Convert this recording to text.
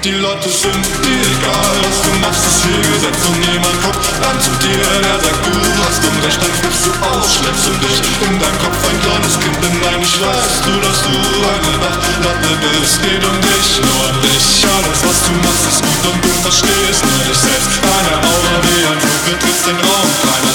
Die Leute sind dir egal, was du machst, ist hier Gesetz und niemand guckt dann zu dir. Der sagt, du hast Unrecht, dann flippst du aus, schleppst du dich in dein Kopf ein kleines Kind. Denn nein, ich weißt du, dass du eine Nachtlatte bist. Geht um dich, nur um dich. Alles, was du machst, ist gut und du verstehst nur dich selbst. Deine Aura wie ein Flug, betrittst den Raum, kleiner